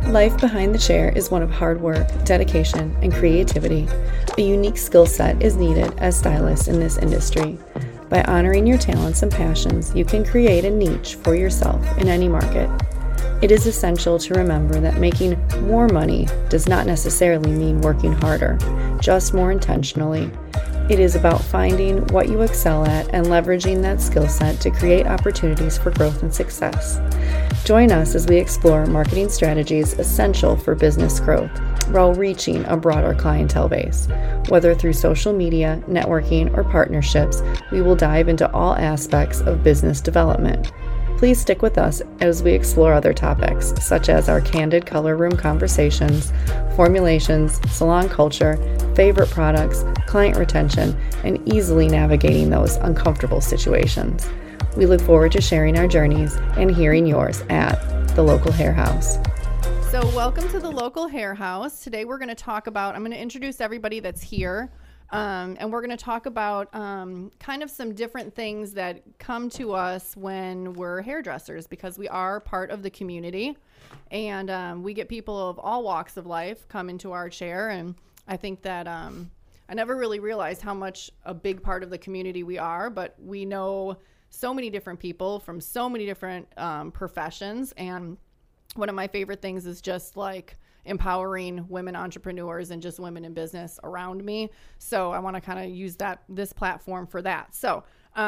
Life behind the chair is one of hard work, dedication, and creativity. A unique skill set is needed as stylists in this industry. By honoring your talents and passions, you can create a niche for yourself in any market. It is essential to remember that making more money does not necessarily mean working harder, just more intentionally. It is about finding what you excel at and leveraging that skill set to create opportunities for growth and success. Join us as we explore marketing strategies essential for business growth while reaching a broader clientele base. Whether through social media, networking, or partnerships, we will dive into all aspects of business development. Please stick with us as we explore other topics, such as our candid color room conversations, formulations, salon culture, favorite products, client retention, and easily navigating those uncomfortable situations. We look forward to sharing our journeys and hearing yours at The Local Hair House. So welcome to The Local Hair House. Today we're going to talk about, I'm going to introduce everybody that's here. And we're going to talk about kind of some different things that come to us when we're hairdressers, because we are part of the community, and we get people of all walks of life come into our chair. And I think that I never really realized how much a big part of the community we are, but we know so many different people from so many different professions. And one of my favorite things is just like empowering women entrepreneurs and just women in business around me. So I want to kind of use this platform for that. So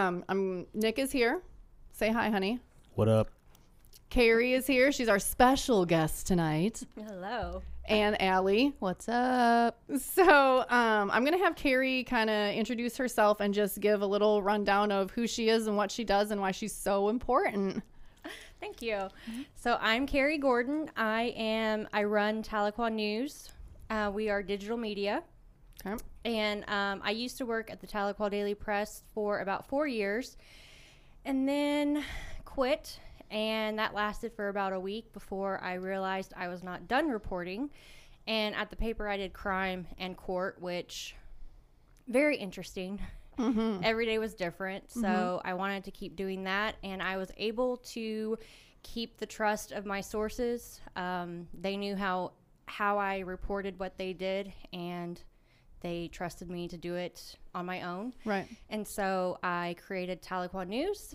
Nick is here. Say hi, honey. What up? Carrie is here. She's our special guest tonight. Hello. And Allie. What's up? So I'm going to have Carrie kind of introduce herself and just give a little rundown of who she is and what she does and why she's so important. Thank you. So I'm Carrie Gordon. I run Tahlequah News. We are digital media. Okay. And I used to work at the Tahlequah Daily Press for about 4 years and then quit. And that lasted for about a week before I realized I was not done reporting. And at the paper, I did crime and court, which very interesting. Mm-hmm. Every day was different. So I wanted to keep doing that. And I was able to keep the trust of my sources. They knew how I reported what they did, and they trusted me to do it on my own. Right. And so I created Tahlequah News.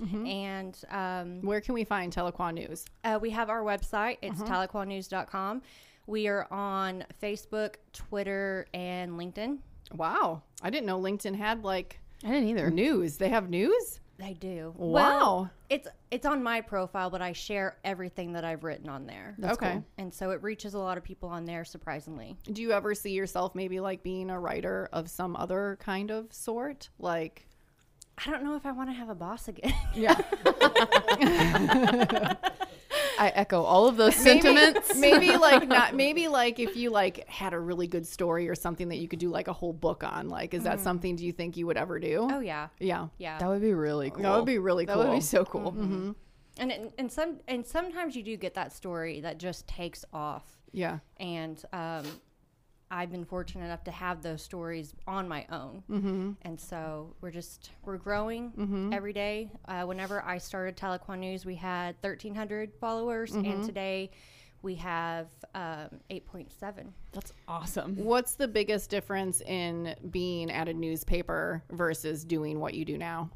And where can we find Tahlequah News? We have our website. It's tahlequahnews.com. We are on Facebook, Twitter, and LinkedIn. Wow. I didn't know LinkedIn had I didn't either. news. They have news? They do. Wow. Well, it's on my profile, but I share everything that I've written on there. That's okay. Cool. And so it reaches a lot of people on there, surprisingly. Do you ever see yourself maybe being a writer of some other kind of sort? I don't know if I want to have a boss again. Yeah. I echo all of those sentiments. Maybe if you had a really good story or something that you could do a whole book on, is that something do you think you would ever do? Oh yeah. Yeah. Yeah. That would be really cool. That would be really cool. That would be so cool. Mm-hmm. And sometimes you do get that story that just takes off. Yeah. And I've been fortunate enough to have those stories on my own. Mm-hmm. And so we're growing every day. Whenever I started Tahlequah News, we had 1,300 followers, and today we have 8.7. That's awesome. What's the biggest difference in being at a newspaper versus doing what you do now?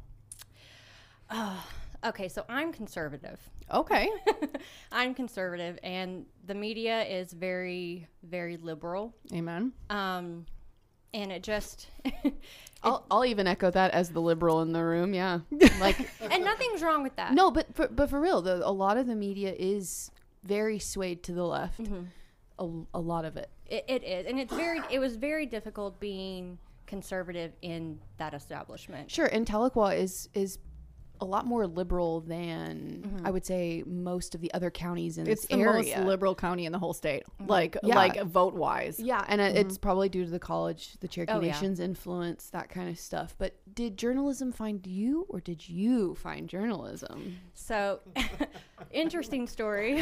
Okay, so I'm conservative. Okay. I'm conservative, and the media is very, very liberal. Amen. And it just... I'll even echo that as the liberal in the room, yeah. And nothing's wrong with that. No, but for real, a lot of the media is very swayed to the left. Mm-hmm. A lot of it. It is, and it was very difficult being conservative in that establishment. Sure, and Tahlequah is a lot more liberal than I would say most of the other counties in this area. It's the most liberal county in the whole state, vote wise. Yeah, and it's probably due to the college, the Cherokee Nation's influence, that kind of stuff. But did journalism find you, or did you find journalism? So, interesting story.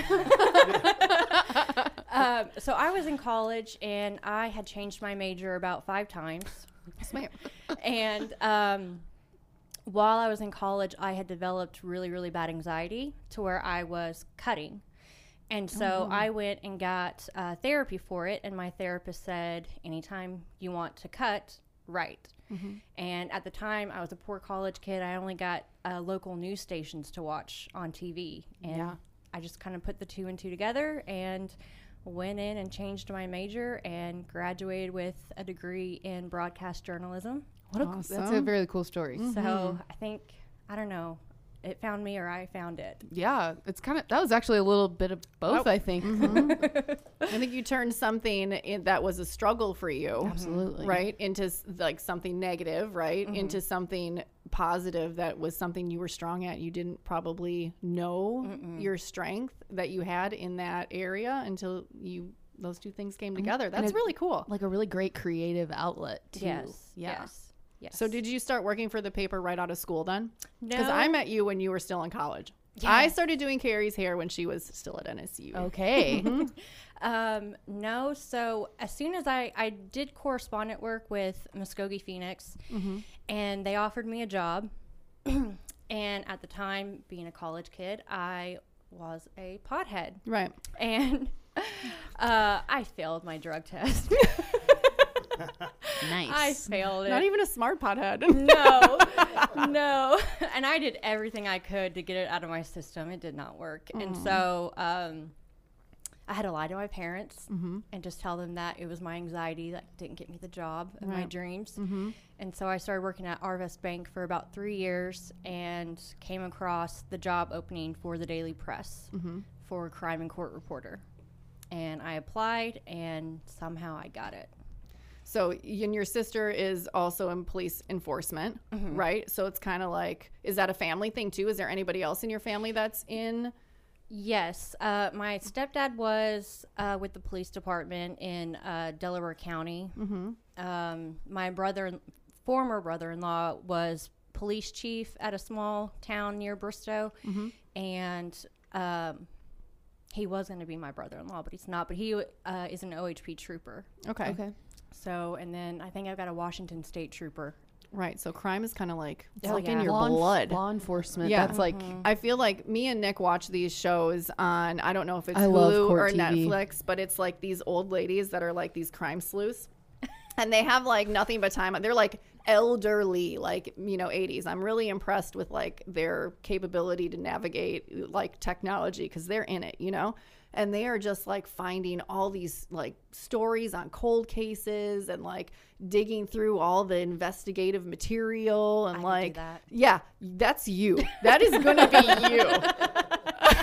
So I was in college, and I had changed my major about 5 times. Yes, ma'am. And while I was in college, I had developed really, really bad anxiety to where I was cutting. And so I went and got therapy for it, and my therapist said, anytime you want to cut, write. And at the time, I was a poor college kid. I only got local news stations to watch on TV. And I just kind of put the 2 and 2 together and went in and changed my major and graduated with a degree in broadcast journalism. That's a very cool story. So I think, I don't know, it found me or I found it. Yeah, it's kind of, that was actually a little bit of both, I think. I think you turned something that was a struggle for you, Absolutely. right, into like something negative, right, into something positive that was something you were strong at. You didn't probably know your strength that you had in that area until those two things came together. That's really cool. Like a really great creative outlet, too. Yes. So did you start working for the paper right out of school then? No. Because I met you when you were still in college. Yeah. I started doing Carrie's hair when she was still at NSU. Okay. No. So as soon as I did correspondent work with Muskogee Phoenix, and they offered me a job. And at the time, being a college kid, I was a pothead. Right. And I failed my drug test. Nice. I failed it. Not even a smart pothead. No. And I did everything I could to get it out of my system. It did not work. And so I had to lie to my parents and just tell them that it was my anxiety that didn't get me the job of my dreams. And so I started working at Arvest Bank for about 3 years and came across the job opening for the Daily Press for crime and court reporter. And I applied, and somehow I got it. So, and your sister is also in police enforcement, right? So it's kind of like, is that a family thing too? Is there anybody else in your family that's in? Yes. My stepdad was with the police department in Delaware County. My former brother-in-law was police chief at a small town near Bristow. And he was going to be my brother-in-law, but he's not. But he is an OHP trooper. Okay. So, and then I think I've got a Washington State trooper. Right. So crime is kind of like, it's Oh, like yeah. in your blood. Law enforcement. Yeah. That's like, I feel like me and Nick watch these shows on, I don't know if it's I love Hulu Court or TV. Netflix, but it's like these old ladies that are like these crime sleuths. And they have like nothing but time. They're like elderly, like, 80s. I'm really impressed with like their capability to navigate like technology because they're in it, And they are just like finding all these like stories on cold cases and like digging through all the investigative material and I like, could do that. yeah, that's you. That is going to be you.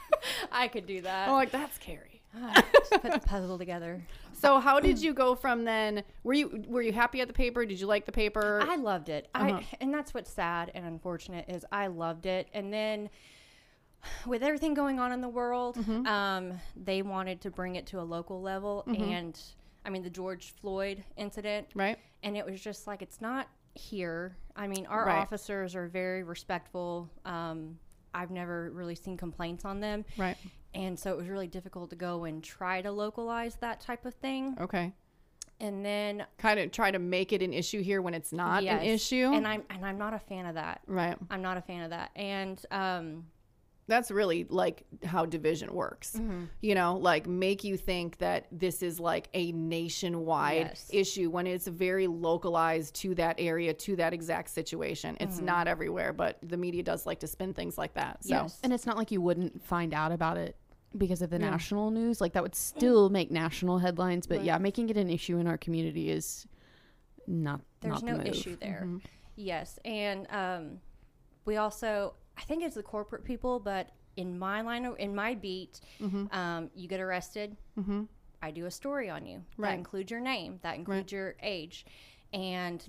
I could do that. I'm like, that's Carrie. Just put the puzzle together. So how did you go from then? Were you happy at the paper? Did you like the paper? I loved it. And that's what's sad and unfortunate is I loved it. And then with everything going on in the world, they wanted to bring it to a local level. And I mean, the George Floyd incident. Right. And it was just like, it's not here. I mean, our Right. officers are very respectful. I've never really seen complaints on them. Right. And so it was really difficult to go and try to localize that type of thing. Okay. And then Kind of try to make it an issue here when it's not an yes. issue. And I'm not a fan of that. Right. I'm not a fan of that. And That's really like how division works. Like make you think that this is like a nationwide Yes. issue when it's very localized to that area, to that exact situation. It's not everywhere, but the media does like to spin things like that. So Yes. and it's not like you wouldn't find out about it because of the national news. Like that would still make national headlines. But yeah, making it an issue in our community is not there's not no the move. issue there. Yes. And we also, I think it's the corporate people, but in my beat, you get arrested. I do a story on you. Right. That includes your name. That includes your age. And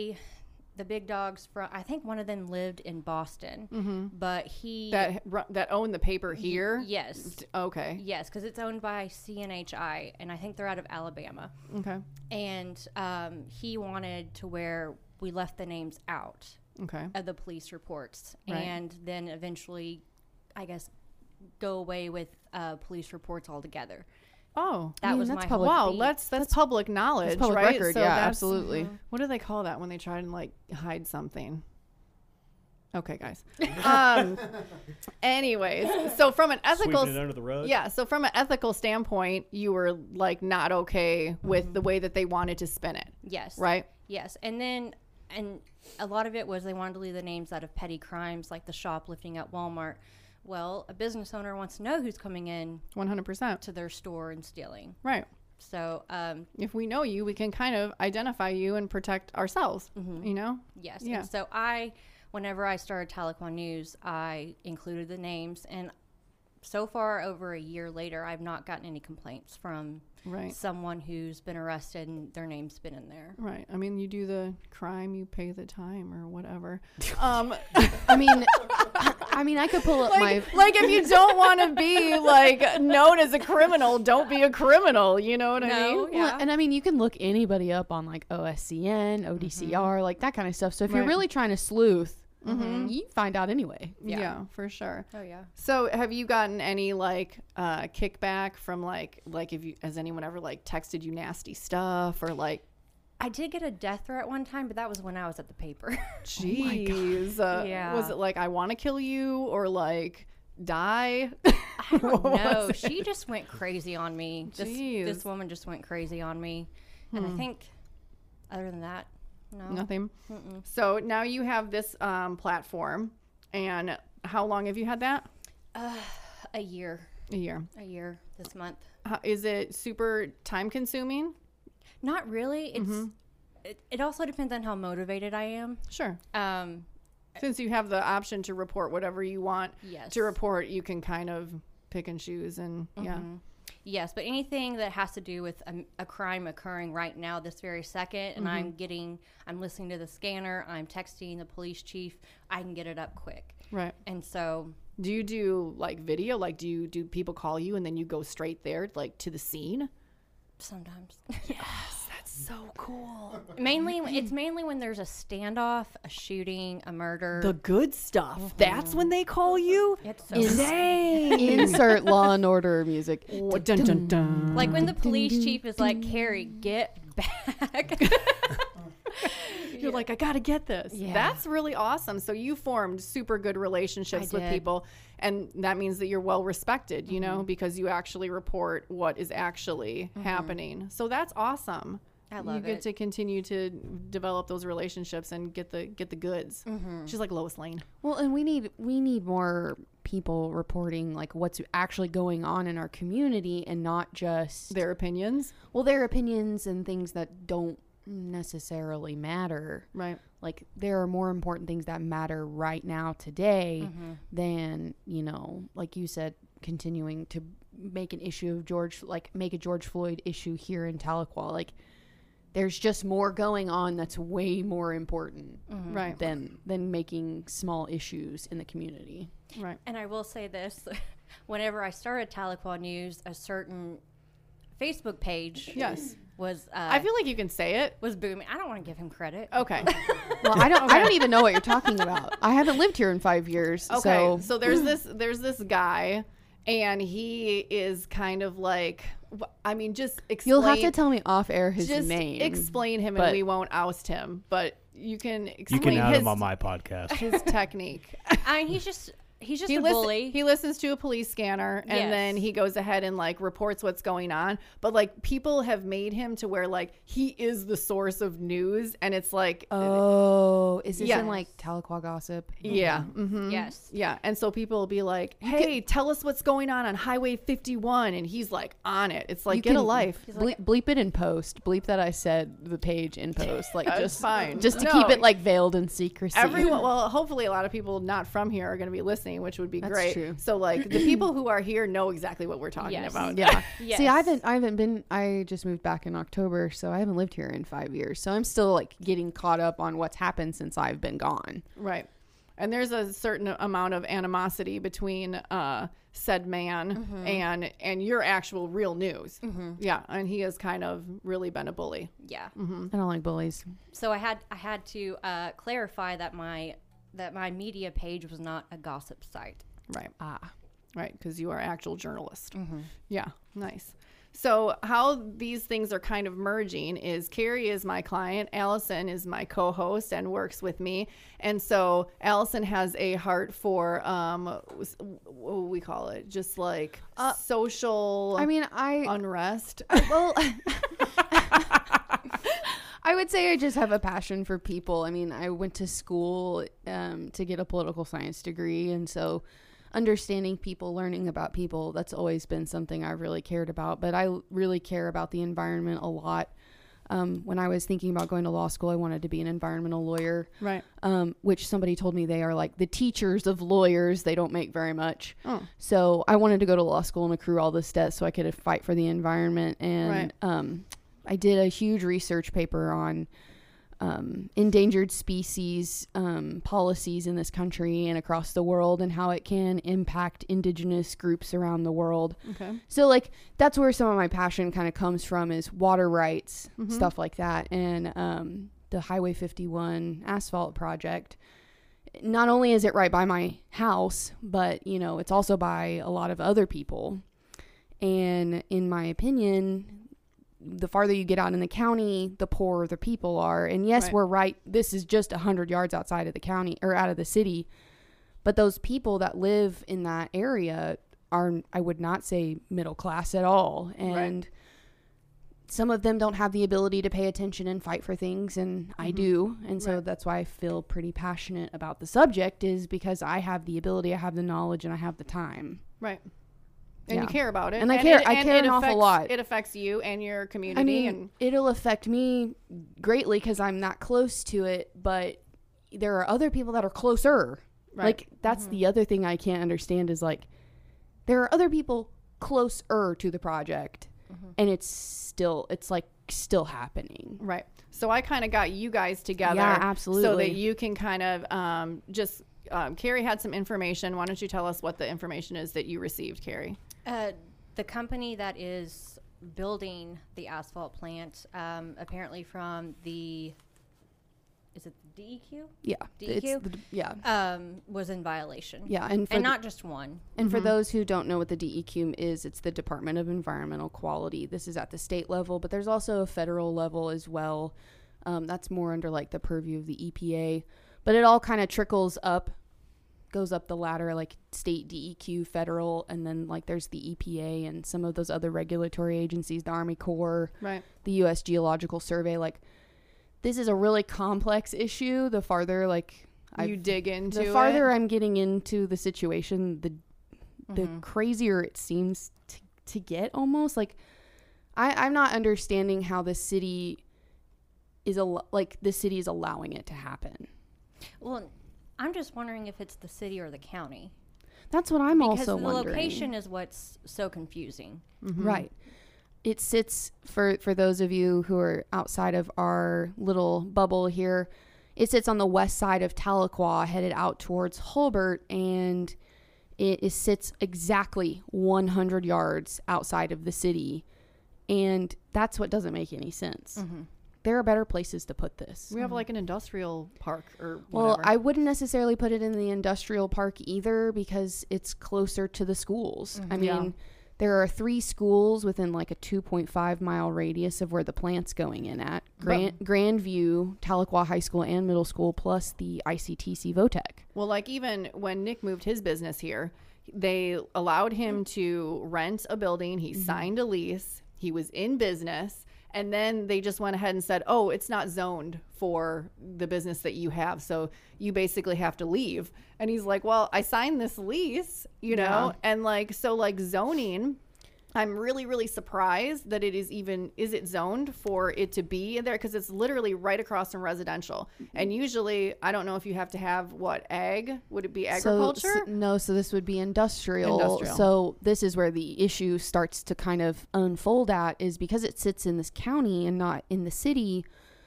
the big dogs from, I think one of them lived in Boston, but he that own the paper here. yes, Okay. yes, because it's owned by CNHI, and I think they're out of Alabama. Okay. And he wanted to where we left the names out Okay. of the police reports, Right. and then eventually, I guess, go away with police reports altogether. Oh. That was that's my public- whole Wow, beat. that's public knowledge, It's public right? record. So Yeah, that's- absolutely. What do they call that when they try and like hide something? Okay, guys. Anyways, so from an ethical Sweeping it under the rug. yeah, so from an ethical standpoint, you were like not okay with the way that they wanted to spin it, Yes. right? Yes. And then, and a lot of it was they wanted to leave the names out of petty crimes like the shoplifting at Walmart. Well, a business owner wants to know who's coming in 100%. to their store and stealing. Right. So, If we know you, we can kind of identify you and protect ourselves, you know? yes. Yeah. And so whenever I started Tahlequah News, I included the names. And so far, over a year later, I've not gotten any complaints from Right. someone who's been arrested and their name's been in there. Right. I mean, you do the crime, you pay the time or whatever. I mean, I could pull up my. Like if you don't want to be like known as a criminal, don't be a criminal. You know what I No, mean? yeah. Well, and I mean, you can look anybody up on like OSCN, ODCR, like that kind of stuff. So if you're Right. really trying to sleuth, you find out anyway. Yeah, for sure. Oh, yeah. So have you gotten any like kickback from like if you has anyone ever like texted you nasty stuff or like I did get a death threat one time, but that was when I was at the paper. jeez Yeah. was it like I want to kill you or like die? I don't know. She just went crazy on me. Jeez. This woman just went crazy on me. And I think other than that, no. Nothing. So now you have this platform, and how long have you had that? A year. A year. This month. Is it super time consuming? Not really. It also depends on how motivated I am. Sure. Um, Since you have the option to report whatever you want Yes. to report, you can kind of pick and choose and yeah. yes, but anything that has to do with a crime occurring right now, this very second, and I'm listening to the scanner, I'm texting the police chief, I can get it up quick. Right. And so, Do you do like video? Like do people call you and then you go straight there like to the scene? sometimes. That's so cool. It's mainly when there's a standoff, a shooting, a murder. The good stuff. That's when they call you? It's so Dang. Insert Law and Order music. Dun, dun, dun. like when the police chief is like, Carrie, get back. You're like, I got to get this. Yeah. That's really awesome. So you formed super good relationships I with did. people. And that means that you're well respected, you know, because you actually report what is actually happening. So that's awesome. I love You get it. to continue to develop those relationships and get the goods. She's like Lois Lane. Well, and we need more people reporting like what's actually going on in our community and not just Their opinions. their opinions and things that don't necessarily matter. Right. Like there are more important things that matter right now today than, you know, like you said, continuing to make an issue of make a George Floyd issue here in Tahlequah. Like there's just more going on that's way more important Right. than making small issues in the community. Right. And I will say this, whenever I started Tahlequah News, a certain Facebook page Yes. was I feel like you can say it. was booming. I don't want to give him credit. Okay. Well, I don't even know what you're talking about. I haven't lived here in 5 years. Okay. So So there's this guy, and he is kind of like, I mean, just explain. you'll have to tell me off air his just name. explain him, and but- we won't oust him. But you can You explain can out his, him on my podcast. his technique. I mean, he's just he a bully. He listens to a police scanner, and Yes. then he goes ahead and like reports what's going on. But like people have made him to where like he is the source of news, and it's like Oh, is this Yeah. in like Tahlequah gossip? yeah. Yes. Yeah, and so people will be like, "Hey, tell us what's going on Highway 51," and he's like on it. It's like, You get a can life. Bleep it in post. Bleep that I said the page in post. Like That's just fine. just to No. keep it like veiled in secrecy. Everyone, well, hopefully a lot of people not from here are going to be listening, which would be That's great. true. So like the people who are here know exactly what we're talking Yes. about. Yeah. Yes. See, I haven't been. I just moved back in October, so I haven't lived here in 5 years. So I'm still like getting caught up on what's happened since I've been gone. Right. And there's a certain amount of animosity between said man and your actual real news. Yeah, and he has kind of really been a bully. Yeah. I don't like bullies. So I had to clarify that my media page was not a gossip site. Right. Ah. Right, because you are an actual journalist. Yeah, nice. So how these things are kind of merging is Carrie is my client, Allison is my co-host and works with me. And so Allison has a heart for what do we call it? Just like social unrest. Well, I would say I just have a passion for people. I mean, I went to school to get a political science degree, and so understanding people, learning about people, that's always been something I've really cared about. But I really care about the environment a lot. When I was thinking about going to law school, I wanted to be an environmental lawyer, right? Which somebody told me they are like the teachers of lawyers. They don't make very much. Oh. So I wanted to go to law school and accrue all this debt so I could fight for the environment. And I did a huge research paper on endangered species policies in this country and across the world, and how it can impact indigenous groups around the world. Okay. So like that's where some of my passion kind of comes from, is water rights, stuff like that. And the Highway 51 asphalt project, not only is it right by my house, but you know, it's also by a lot of other people. And in my opinion, the farther you get out in the county, the poorer the people are. And yes, we're right. This is just 100 yards outside of the county or out of the city. But those people that live in that area are, I would not say middle class at all. And some of them don't have the ability to pay attention and fight for things. And I do. And so that's why I feel pretty passionate about the subject, is because I have the ability, I have the knowledge, and I have the time. Right. And you care about it. And I care an awful lot. It affects you and your community. I mean, it'll affect me greatly because I'm not close to it, but there are other people that are closer. Right. Like, that's the other thing I can't understand, is like, there are other people closer to the project, and it's still happening. Right. So I kind of got you guys together. Yeah, absolutely. So that you can kind of Carrie had some information. Why don't you tell us what the information is that you received, Carrie? The company that is building the asphalt plant, apparently from is it the DEQ? Yeah. DEQ? Was in violation. Yeah. And not just one. And for those who don't know what the DEQ is, it's the Department of Environmental Quality. This is at the state level, but there's also a federal level as well. That's more under like the purview of the EPA. But it all kind of trickles up, goes up the ladder, like state DEQ, federal, and then like there's the EPA and some of those other regulatory agencies, the Army Corps, the U.S. Geological Survey. Like, this is a really complex issue. The farther you dig into the farther I'm getting into the situation, the crazier it seems to get almost. Like, I'm not understanding how the city is allowing it to happen. Well, I'm just wondering if it's the city or the county. That's what I'm because also wondering. Because the location is what's so confusing. Right. It sits, for those of you who are outside of our little bubble here, it sits on the west side of Tahlequah, headed out towards Hulbert, and it sits exactly 100 yards outside of the city. And that's what doesn't make any sense. There are better places to put this. We have like an industrial park or whatever. Well, I wouldn't necessarily put it in the industrial park either, because it's closer to the schools. I mean, there are 3 schools within like a 2.5 mile radius of where the plant's going in at. Grandview, Tahlequah High School and Middle School, plus the ICTC VOTEC. Well, like even when Nick moved his business here, they allowed him to rent a building. He signed a lease. He was in business. And then they just went ahead and said, oh, it's not zoned for the business that you have, so you basically have to leave. And he's like, well, I signed this lease, you know? And like, so like zoning, I'm really, really surprised that is it zoned for it to be in there, because it's literally right across from residential. And usually, I don't know if you have to have ag? Would it be agriculture? So this would be industrial. So this is where the issue starts to kind of unfold at, is because it sits in this county and not in the city,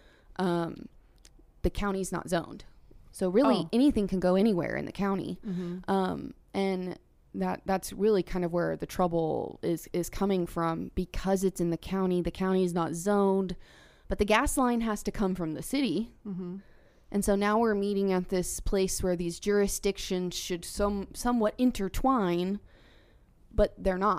the county's not zoned. So really anything can go anywhere in the county. And that's really kind of where the trouble is coming from, because it's in the county. The county is not zoned, but the gas line has to come from the city. And so now we're meeting at this place where these jurisdictions should somewhat intertwine, but they're not.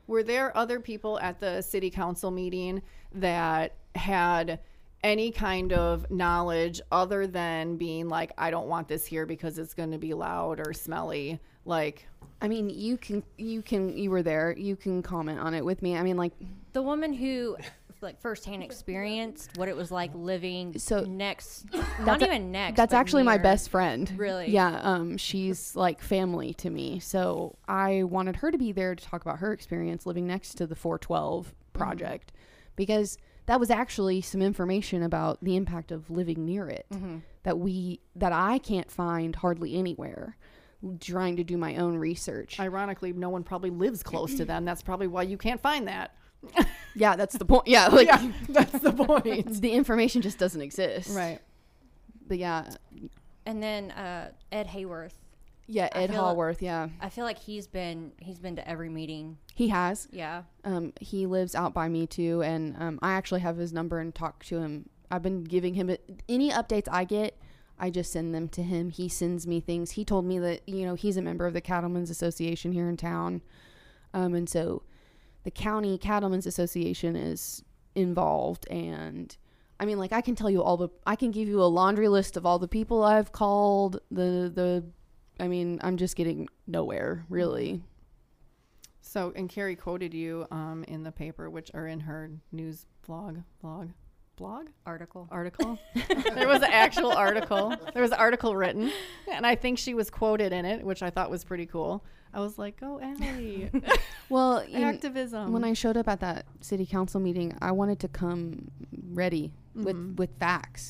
were there other people at the city council meeting that had any kind of knowledge other than being like, I don't want this here because it's going to be loud or smelly? Like, I mean, you were there. You can comment on it with me. I mean, like, The woman who like firsthand experienced what it was like living next, not even next. That's but actually my near. best friend. Really? Yeah. She's like family to me. So I wanted her to be there to talk about her experience living next to the 412 project, because that was actually some information about the impact of living near it that I can't find hardly anywhere, trying to do my own research. ironically, no one probably lives close to them. That's probably why you can't find that. Yeah, that's the point. Yeah, like Yeah, that's the point. the information just doesn't exist. Right. But yeah. And then Ed Hayworth. Yeah, I Ed feel- Hallworth, yeah. I feel like he's been to every meeting. He has. Yeah. He lives out by me too, and I actually have his number and talk to him. I've been giving him any updates I get, I just send them to him. He sends me things. He told me that, he's a member of the Cattlemen's Association here in town. And so the County Cattlemen's Association is involved, and I mean, like, I can tell you I can give you a laundry list of all the people I've called. I mean, I'm just getting nowhere, really. So, and Carrie quoted you in the paper, or in her news blog Article. There was an actual article. There was an article written, and I think she was quoted in it, which I thought was pretty cool. I was like, "Oh, Allie, Well, activism." when I showed up at that city council meeting, I wanted to come ready with facts.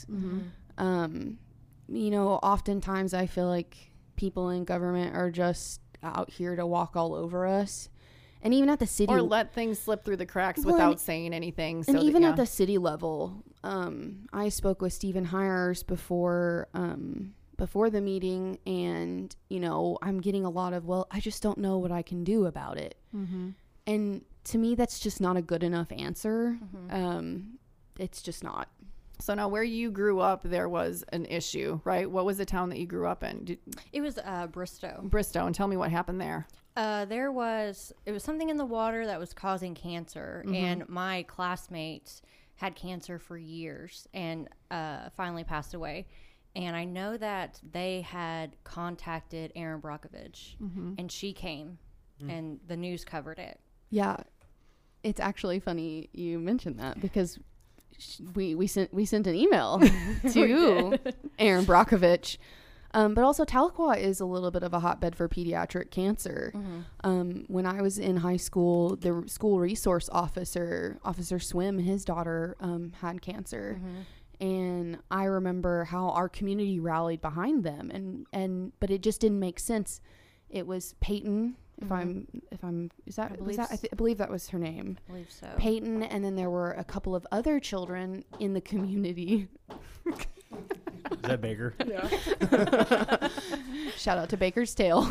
Oftentimes I feel like people in government are just out here to walk all over us. And even at the city, or let things slip through the cracks without saying anything. So and even at the city level, I spoke with Stephen Hires before the meeting, and I'm getting a lot of, well, I just don't know what I can do about it. And to me, that's just not a good enough answer. It's just not. So now, where you grew up, there was an issue, right? What was the town that you grew up in? It was Bristow. Bristow, and tell me what happened there. It was something in the water that was causing cancer, and my classmates had cancer for years and finally passed away. And I know that they had contacted Erin Brockovich, and she came, and the news covered it. Yeah, it's actually funny you mentioned that, because we sent an email to Erin Brockovich. But also Tahlequah is a little bit of a hotbed for pediatric cancer. When I was in high school, the school resource officer, Officer Swim, his daughter had cancer. And I remember how our community rallied behind them, but it just didn't make sense. It was Peyton, I believe that was her name. I believe so. Peyton, and then there were a couple of other children in the community. Is that Baker? Yeah. Shout out to Baker's Tale.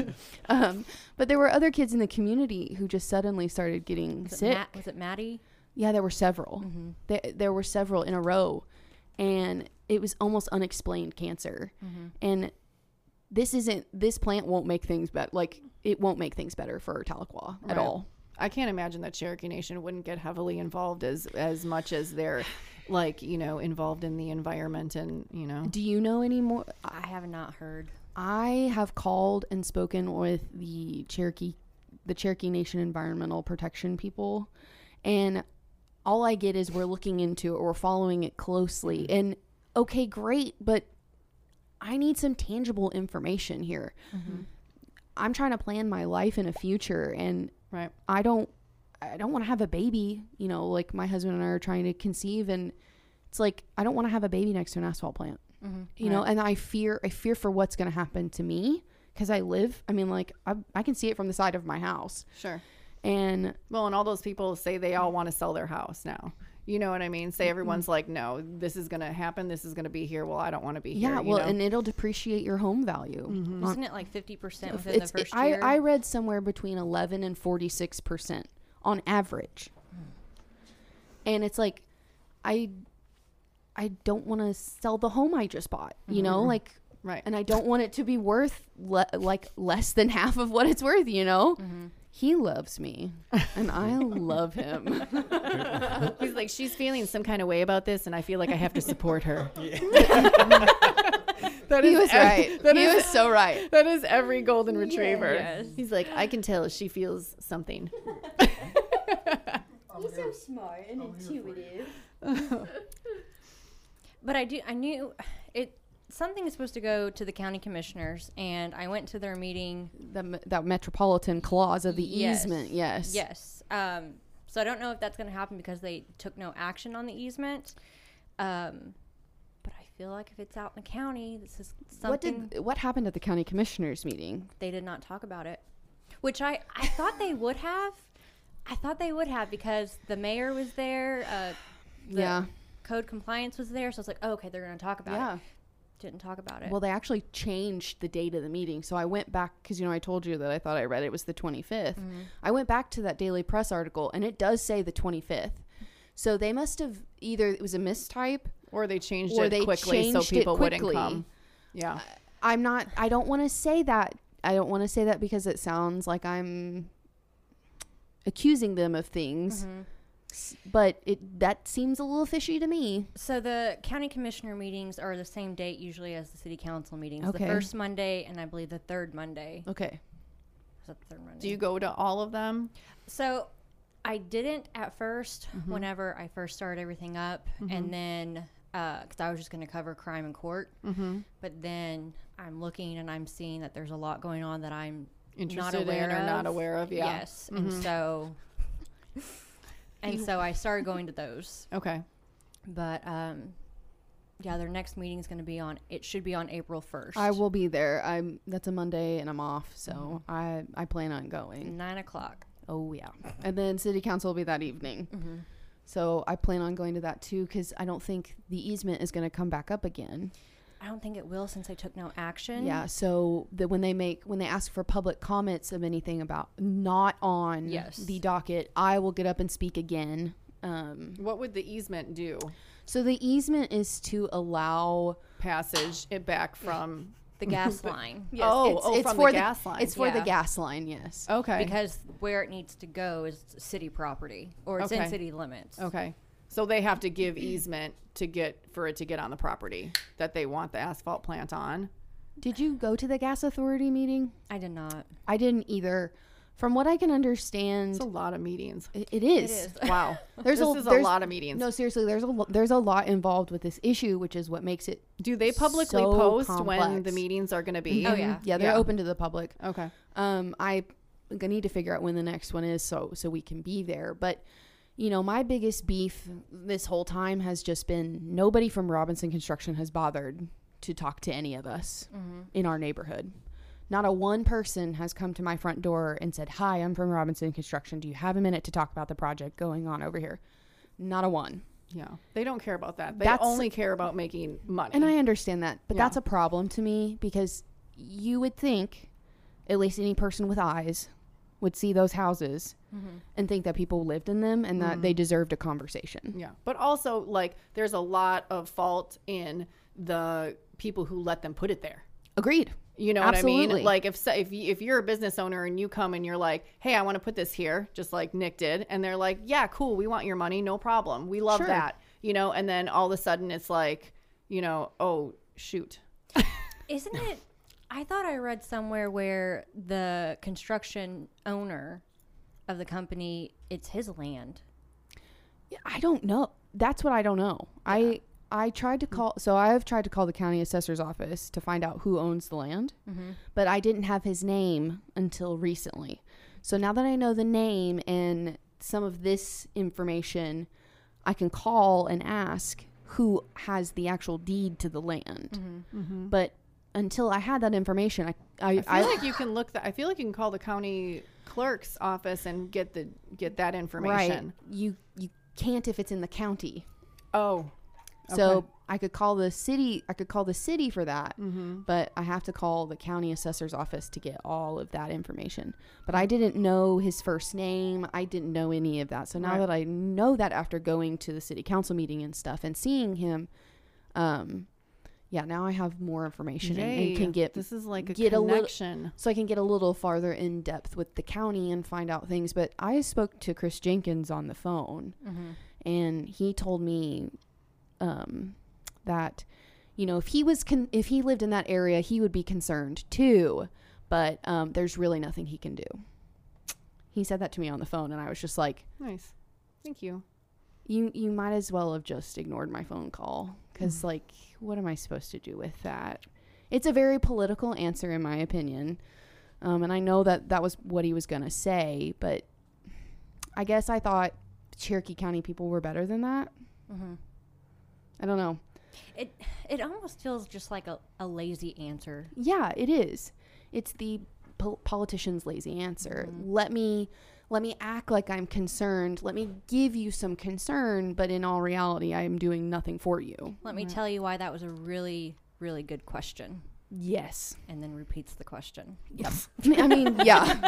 But there were other kids in the community who just suddenly started getting sick. Was it Maddie? Yeah, there were several. There were several in a row, and it was almost unexplained cancer. And this plant won't make things better. Like, it won't make things better for Tahlequah at all. I can't imagine that Cherokee Nation wouldn't get heavily involved as much as they're involved in the environment and. Do you know any more? I have not heard. I have called and spoken with the Cherokee Nation Environmental Protection people, and all I get is we're looking into it, or we're following it closely. And okay, great, but I need some tangible information here. I'm trying to plan my life in a future, and right. I don't want to have a baby, like my husband and I are trying to conceive, and it's like, I don't want to have a baby next to an asphalt plant, and I fear for what's going to happen to me, because I can see it from the side of my house. Sure. And all those people say they all want to sell their house now. You know what I mean? Say everyone's like, no, this is going to happen. This is going to be here. Well, I don't want to be here. Yeah, well, and it'll depreciate your home value. Isn't it like 50% within the first year? I read somewhere between 11 and 46% on average. And it's like, I don't want to sell the home I just bought, right. And I don't want it to be worth less than half of what it's worth, he loves me and I love him. He's like, she's feeling some kind of way about this, and I feel like I have to support her. That He is was right. that He is- was so right. That is every golden retriever. Yes. He's like, I can tell she feels something. He's so smart and intuitive. But I knew it. Something is supposed to go to the county commissioners, and I went to their meeting. That metropolitan clause of the Yes. easement. Yes. Yes. So I don't know if that's going to happen because they took no action on the easement. But I feel like if it's out in the county, this is something. What happened at the county commissioners meeting? They did not talk about it, which I thought they would have. I thought they would have because the mayor was there. The code compliance was there. So I was like, oh, okay, they're going to talk about it. Didn't talk about it. Well, they actually changed the date of the meeting. So I went back because, I told you that I thought I read it was the 25th. I went back to that Daily Press article, and it does say the 25th. So they must have either it was a mistype Or they changed or it they quickly so changed it people wouldn't quickly. come. Yeah. I don't want to say that. I don't want to say that because it sounds like I'm accusing them of things. But that seems a little fishy to me. So the county commissioner meetings are the same date usually as the city council meetings. Okay. The first Monday and I believe the third Monday. Okay. Is that the third Monday? Do you go to all of them? So I didn't at first whenever I first started everything up. And then because I was just going to cover crime in court. But then I'm looking and I'm seeing that there's a lot going on that I'm Interested not aware in or of. not aware of? Yeah. Yes. And so... And so I started going to those. Okay. But their next meeting is going to be it should be on April 1st. I will be there. That's a Monday and I'm off, so I plan on going. 9:00. Oh yeah. And then city council will be that evening. So I plan on going to that too because I don't think the easement is going to come back up again. I don't think it will since they took no action. Yeah. So when they ask for public comments of anything about not on the docket, I will get up and speak again. What would the easement do? So the easement is to allow Passage it back from... The gas line. Yes, it's from the gas line. It's for the Yeah. gas line. Yes. Okay. Because where it needs to go is city property or it's Okay. in city limits. Okay. So they have to give easement for it to get on the property that they want the asphalt plant on. Did you go to the gas authority meeting? I did not. I didn't either. From what I can understand, It's a lot of meetings. it is. Wow. There's This is a lot of meetings. No, seriously, there's a lot involved with this issue, which is what makes it. Do they publicly so post when complex. the meetings are going to be? Oh, yeah. Yeah, they're open to the public. Okay. I need to figure out when the next one is so we can be there. But my biggest beef this whole time has just been nobody from Robinson Construction has bothered to talk to any of us in our neighborhood. Not a one person has come to my front door and said, "Hi, I'm from Robinson Construction. Do you have a minute to talk about the project going on over here?" Not a one. Yeah. They don't care about that. They That's- only care about making money. And I understand that, but Yeah. that's a problem to me because you would think, at least any person with eyes, would see those houses and think that people lived in them and that they deserved a conversation. Yeah. But also, there's a lot of fault in the people who let them put it there. Agreed. You know what I Absolutely. mean? Like if you're a business owner and you come and you're like, "Hey, I want to put this here," just like Nick did, and they're like, "Yeah, cool, we want your money, no problem, we love Sure. that," and then all of a sudden it's like, oh shoot, Isn't it? I thought I read somewhere where the construction owner of the company, it's his land. I don't know. That's what I don't know. I tried to call, so I have tried to call the county assessor's office to find out who owns the land, but I didn't have his name until recently. So now that I know the name and some of this information, I can call and ask who has the actual deed to the land. But until I had that information, I feel like you can I feel like you can call the county clerk's office and get that information. right, you can't if it's in the county. Oh. So Okay. I could call the city. I could call the city for that, but I have to call the county assessor's office to get all of that information. But I didn't know his first name. I didn't know any of that. So now Right. that I know that after going to the city council meeting and stuff and seeing him, yeah, now I have more information Yay. and can get This is like a get a little- connection. so I can get a little farther in depth with the county and find out things. But I spoke to Chris Jenkins on the phone, and he told me that, you know, if he was if he lived in that area, he would be concerned too. But there's really nothing he can do. He said that to me on the phone, and I was just like, Nice. Thank you. you might as well have just ignored my phone call, because like, what am I supposed to do with that? It's a very political answer, in my opinion. And I know that was what he was going to say, but I guess I thought Cherokee County people were better than that. I don't know. It almost feels just like a lazy answer. Yeah, it is. It's the politician's lazy answer. Let me act like I'm concerned. Let me give you some concern, but in all reality, I am doing nothing for you. Let me tell you why that was a really, really good question. Yes. And then repeats the question. Yep. I mean, yeah.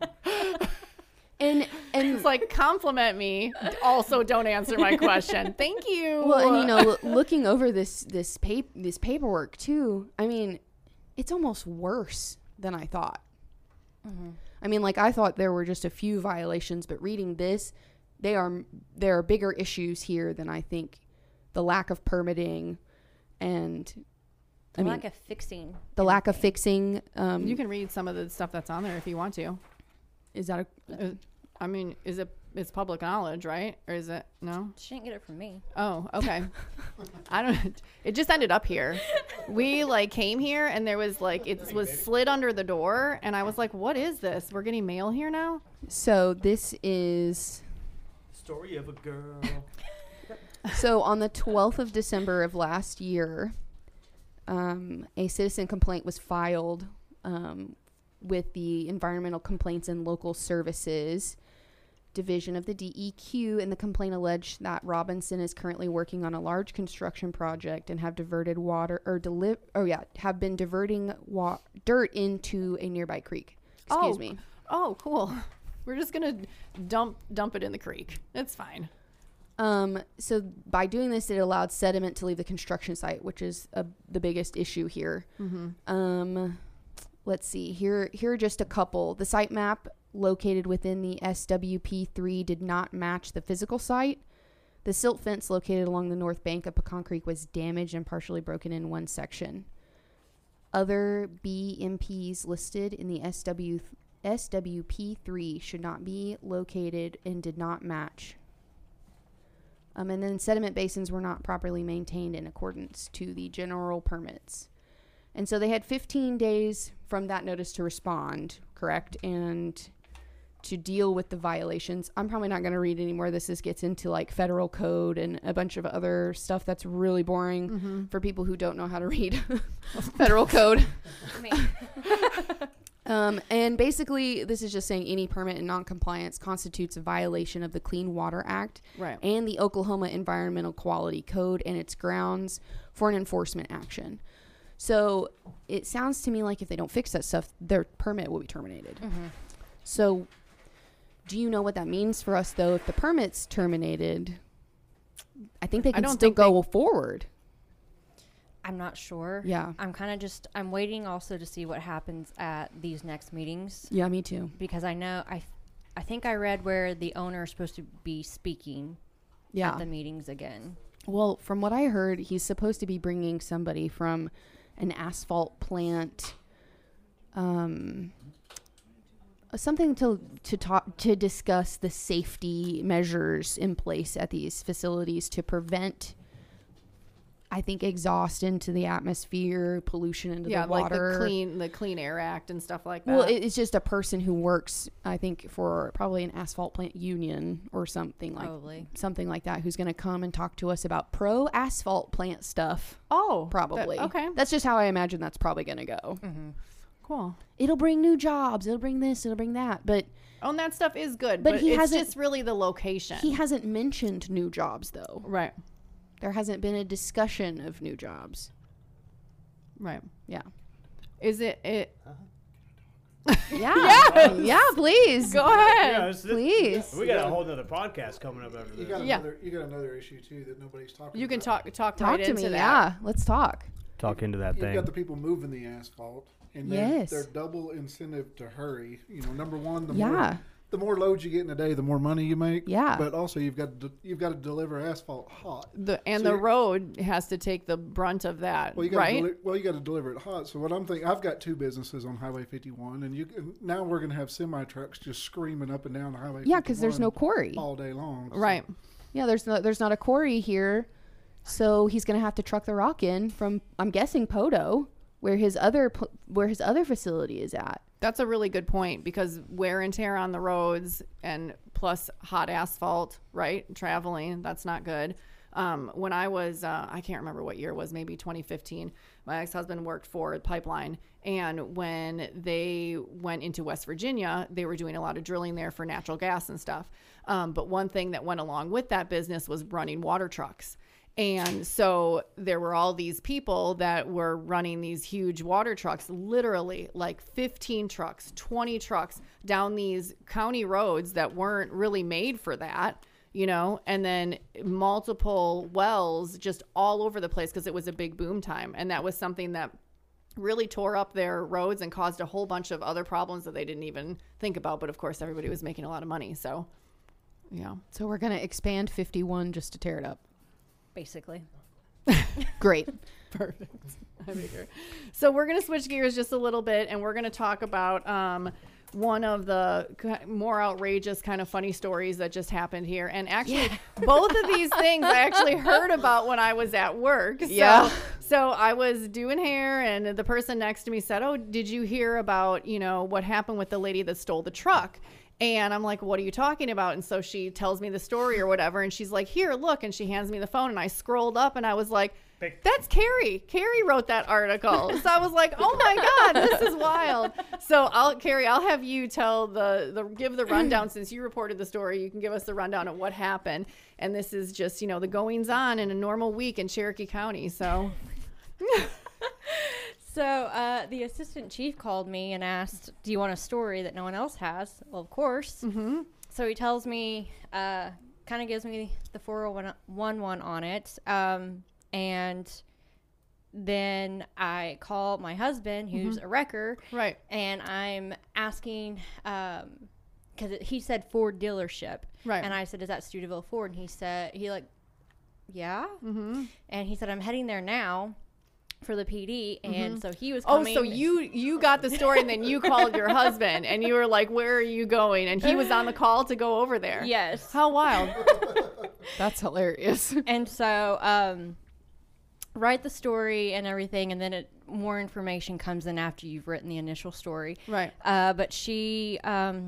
And It's like, compliment me. Also, don't answer my question. Thank you. well, and you know, looking over this paperwork too, I mean, it's almost worse than I thought. I mean, like, I thought there were just a few violations, but reading this, there are bigger issues here than I think. The lack of permitting and The lack of fixing. the lack of fixing. You can read some of the stuff that's on there if you want to. Is that I mean, it's public knowledge, right? Or is it no? She didn't get it from me. Oh, okay. I don't. It just ended up here. We like came here and there was like it was slid under the door, and I was like, "What is this? We're getting mail here now?" so? This is Story of a girl. so on the 12th of December of last year, a citizen complaint was filed with the Environmental Complaints and Local Services Division of the DEQ, and the complaint alleged that Robinson is currently working on a large construction project and have diverted water have been diverting dirt into a nearby creek. Excuse me. Oh, cool. We're just gonna dump it in the creek. It's fine. So by doing this, it allowed sediment to leave the construction site, which is the biggest issue here. Let's see. Here are just a couple. The site map located within the SWP3 did not match the physical site. The silt fence located along the north bank of Pecan Creek was damaged and partially broken in one section. Other BMPs listed in the SWP3 should not be located and did not match. And then sediment basins were not properly maintained in accordance to the general permits. And so they had 15 days from that notice to respond, correct? And to deal with the violations. I'm probably not going to read anymore. This gets into like federal code and a bunch of other stuff that's really boring for people who don't know how to read federal code. And basically, this is just saying any permit in noncompliance constitutes a violation of the Clean Water Act and the Oklahoma Environmental Quality Code and its grounds for an enforcement action. So it sounds to me like if they don't fix that stuff, their permit will be terminated. So do you know what that means for us, though? If the permit's terminated, I think they can still go forward. I'm not sure. Yeah. I'm waiting also to see what happens at these next meetings. Yeah, me too. Because I know, I think I read where the owner is supposed to be speaking at the meetings again. Well, from what I heard, he's supposed to be bringing somebody from an asphalt plant, something to discuss the safety measures in place at these facilities to prevent, I think, exhaust into the atmosphere, pollution into the water. Like the Clean Air Act and stuff like that. Well, it's just a person who works, I think, for probably an asphalt plant union or something like that, who's going to come and talk to us about pro asphalt plant stuff. Oh, probably. Okay. That's just how I imagine that's probably going to go. Cool. It'll bring new jobs. It'll bring this. It'll bring that. But and that stuff is good. But But it's just really the location. He hasn't mentioned new jobs, though. Right. There hasn't been a discussion of new jobs. Right. Yeah. Is it? Yeah. Yeah, please. Go ahead. Yeah, Please. We got a whole nother podcast coming up after this. You got another issue too that nobody's talking. You can about. talk Talk right to into me. that. Yeah. Let's talk. talk into that You've thing. got the people moving the asphalt, and Yes. they're double incentive to hurry. You know, number one, Yeah. the more loads you get in a day, the more money you make. Yeah. But also, you've got to deliver asphalt hot. The So you- road has to take the brunt of that, Well, you got right? you got to deliver it hot. So what I'm thinking, I've got 2 businesses on Highway 51, and now we're going to have semi trucks just screaming up and down the highway. Yeah, because there's no 51 quarry. all day long. So- Right. Yeah, there's not a quarry here, so he's gonna have to truck the rock in from, I'm guessing, Poto, where his other facility is at. That's a really good point, because wear and tear on the roads and plus hot asphalt, right? Traveling, that's not good. When I was, I can't remember what year it was, maybe 2015, my ex-husband worked for Pipeline. And when they went into West Virginia, they were doing a lot of drilling there for natural gas and stuff. But one thing that went along with that business was running water trucks. And so there were all these people that were running these huge water trucks, literally like 15 trucks, 20 trucks down these county roads that weren't really made for that, you know, and then multiple wells just all over the place because it was a big boom time. And that was something that really tore up their roads and caused a whole bunch of other problems that they didn't even think about. But of course, everybody was making a lot of money. So, yeah. So we're gonna expand 51 just to tear it up. Basically. Great. Perfect. I figure. So we're going to switch gears just a little bit, and we're going to talk about one of the more outrageous kind of funny stories that just happened here. And actually, both of these things I actually heard about when I was at work. So I was doing hair, and the person next to me said, "Oh, did you hear about, you know, what happened with the lady that stole the truck?" And I'm like, "What are you talking about?" And so she tells me the story or whatever. And she's like, "Here, look." And she hands me the phone. And I scrolled up and I was like, "That's Carrie. Carrie wrote that article." So I was like, "Oh my God, this is wild." So Carrie, I'll have you tell give the rundown, since you reported the story. You can give us the rundown of what happened. And this is just, you know, the goings on in a normal week in Cherokee County. So So the assistant chief called me and asked, "Do you want a story that no one else has?" Well, of course. Mm-hmm. So he tells me, kind of gives me the 411 on it. And then I call my husband, who's a wrecker. right. And I'm asking, because he said Ford dealership. Right. And I said, "Is that Sturdiville Ford?" And he said, "Yeah." Mm-hmm. And he said, "I'm heading there now for the PD." And so he was Oh, coming. so you got the story and then you called your husband and you were like, "Where are you going?" And he was on the call to go over there. Yes. How wild. That's hilarious. And so write the story and everything, and then more information comes in after you've written the initial story. Right. But she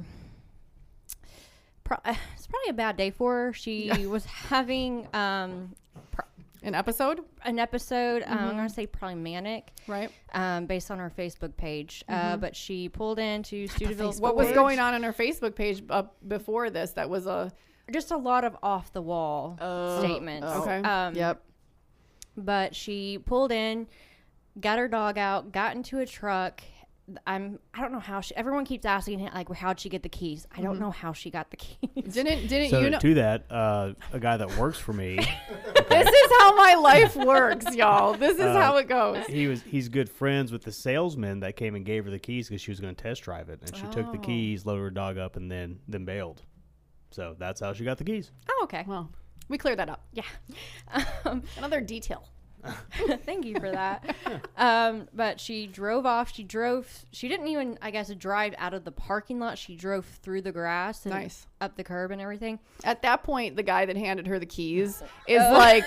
it's probably a bad day for her. She was having An episode? an episode, I'm going to say probably manic, Right. based on her Facebook page. But she pulled into Sturdiville. What was Ford. going on her Facebook page before this? That was Just a lot of off the wall statements. okay. Yep. But she pulled in, got her dog out, got into a truck. I don't know how everyone keeps asking, like, how'd she get the keys? I don't know how she got the keys. Didn't So you know? to that, a guy that works for me, This is how my life works, y'all. This is how it goes. he's good friends with the salesman that came and gave her the keys because she was going to test drive it, and she took the keys, loaded her dog up, and then bailed. So that's how she got the keys. Oh, okay. Well, we cleared that up. Yeah. Another detail. Thank you for that. But she drove off. She didn't even, I guess, drive out of the parking lot. She drove through the grass and Nice. up the curb and everything. At that point, the guy that handed her the keys is like,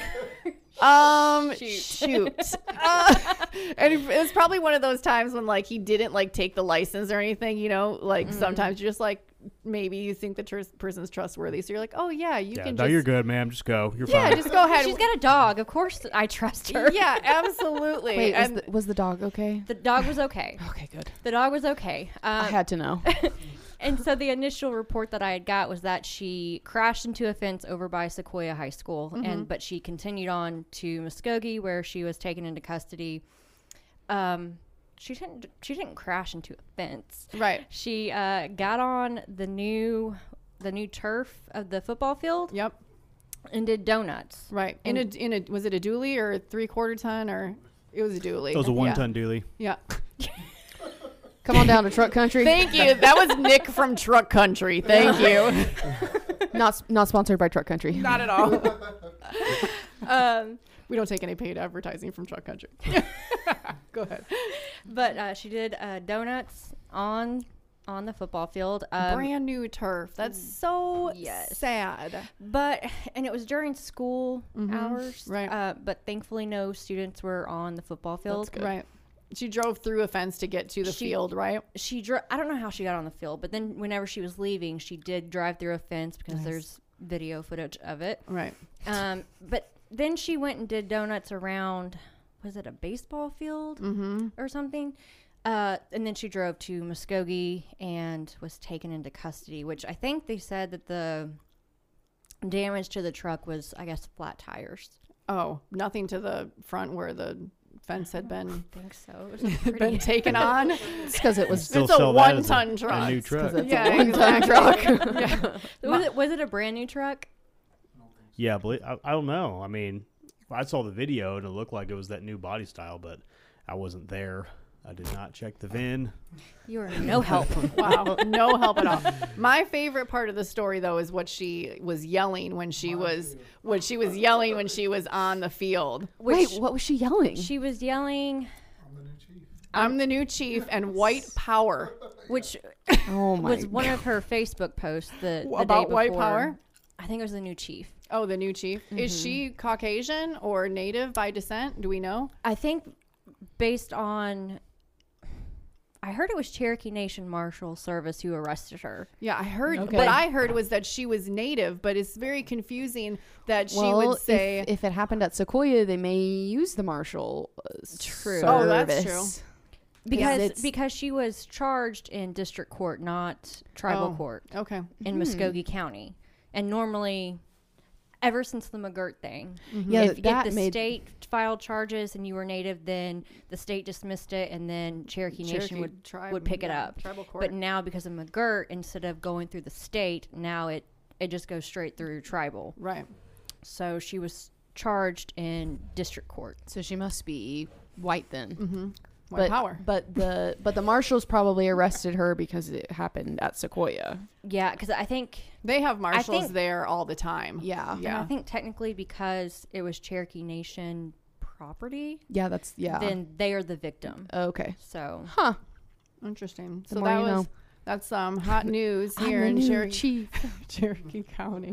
shoot. And it's probably one of those times when, like, he didn't, like, take the license or anything, you know? Like, sometimes you're just like, maybe you think the person's trustworthy. So you're like, oh, yeah, you can No, just. you're good, ma'am. Just go. You're Yeah, fine. just go ahead. She's got a dog. Of course I trust her. Yeah, absolutely. Wait, and was the dog okay? The dog was okay. Okay, good. The dog was okay. I had to know. And so the initial report that I had got was that she crashed into a fence over by Sequoia High School, but she continued on to Muskogee, where she was taken into custody. She didn't crash into a fence. right. She got on the new turf of the football field Yep. and did donuts. Right. In a was it a dually or a 3/4 ton or? It was a dually. It was a 1-ton dually. Yeah. Come on down to Truck Country. Thank you. That was Nick from Truck Country. Thank you. Not sponsored by Truck Country. Not at all. We don't take any paid advertising from Truck Country. Go ahead. But she did donuts on the football field. Brand new turf. That's so Yes. sad. And it was during school hours. Right. But thankfully no students were on the football field. Right. She drove through a fence to get to the field, right? She I don't know how she got on the field, but then whenever she was leaving, she did drive through a fence because there's video footage of it. Right. But then she went and did donuts around, was it a baseball field or something? And then she drove to Muskogee and was taken into custody, which I think they said that the damage to the truck was, I guess, flat tires. Oh, nothing to the front where the fence had been I think so. It was a been taken on. It's because it was Still It's a sell that as 1-ton truck. A new truck. it's Yeah, a one-ton truck. Was it a brand new truck? Yeah, but I don't know. I mean, I saw the video and it looked like it was that new body style, but I wasn't there. I did not check the VIN. You were no help. Wow, no help at all. My favorite part of the story, though, is what she was yelling when she was yelling when she was on the field. Wait, what was she yelling? She was yelling, I'm the new chief and white power. which Oh my was one of her Facebook posts the About day white before. power? I think it was the new chief. Oh, the new chief. Is she Caucasian or native by descent? Do we know? I think based on, I heard it was Cherokee Nation Marshal Service who arrested her. Yeah, I heard. Okay. What I heard was that she was native, but it's very confusing that she well, would say. if it happened at Sequoia, they may use the marshal service. Oh, that's true. Because she was charged in district court, not tribal court Okay. in Muskogee County. And normally, ever since the McGirt thing, Yeah, if that the made state filed charges and you were native, then the state dismissed it, and then Cherokee Nation would pick it up. Tribal court. But now, because of McGirt, instead of going through the state, now it just goes straight through tribal. Right. So she was charged in district court. so she must be white then. White power. But the marshals probably arrested her because it happened at Sequoia. Yeah, because I think They have marshals think- there all the time. Yeah. And I think technically because it was Cherokee Nation property, Yeah, that's then they are the victim. okay. So Huh. Interesting. The So more that you was know. that's hot news I'm here the in new Cherokee. chief. Cherokee County.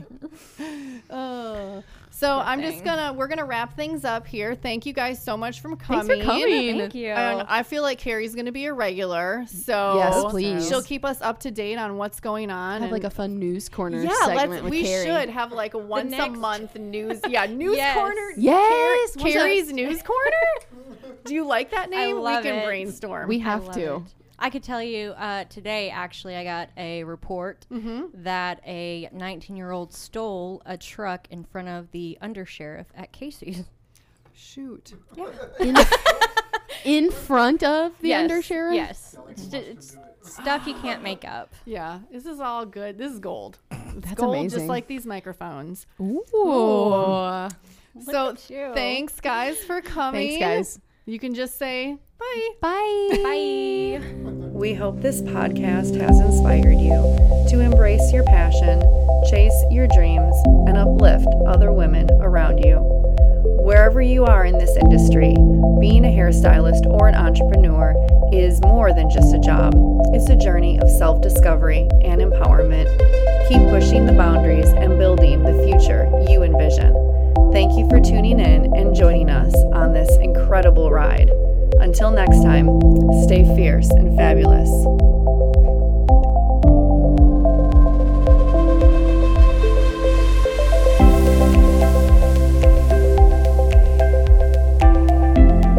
So I'm just we're gonna wrap things up here. Thank you guys so much for coming. Thanks for coming. thank you. And I feel like Carrie's gonna be a regular, so Yes, please. She'll keep us up to date on what's going on. Have like and- a fun news corner yeah, segment with we Carrie. should have like a once a next- month news. Yeah, news Yes. corner. Yes, what's Carrie's news corner. Do you like that name? love we can it. brainstorm. We I have love to. it. I could tell you today, actually, I got a report that a 19-year-old stole a truck in front of the undersheriff at Casey's. Shoot. In front of the Yes, undersheriff? Yes. It's stuff you can't make up. Yeah, this is all good. This is gold. It's That's gold, amazing. just like these microphones. Ooh. So at you. thanks, guys, for coming. Thanks, guys. You can just say bye. Bye. Bye. We hope this podcast has inspired you to embrace your passion, chase your dreams, and uplift other women around you. Wherever you are in this industry, being a hairstylist or an entrepreneur is more than just a job. It's a journey of self-discovery and empowerment. Keep pushing the boundaries and building the future you envision. Thank you for tuning in and joining us on this incredible ride. Until next time, stay fierce and fabulous.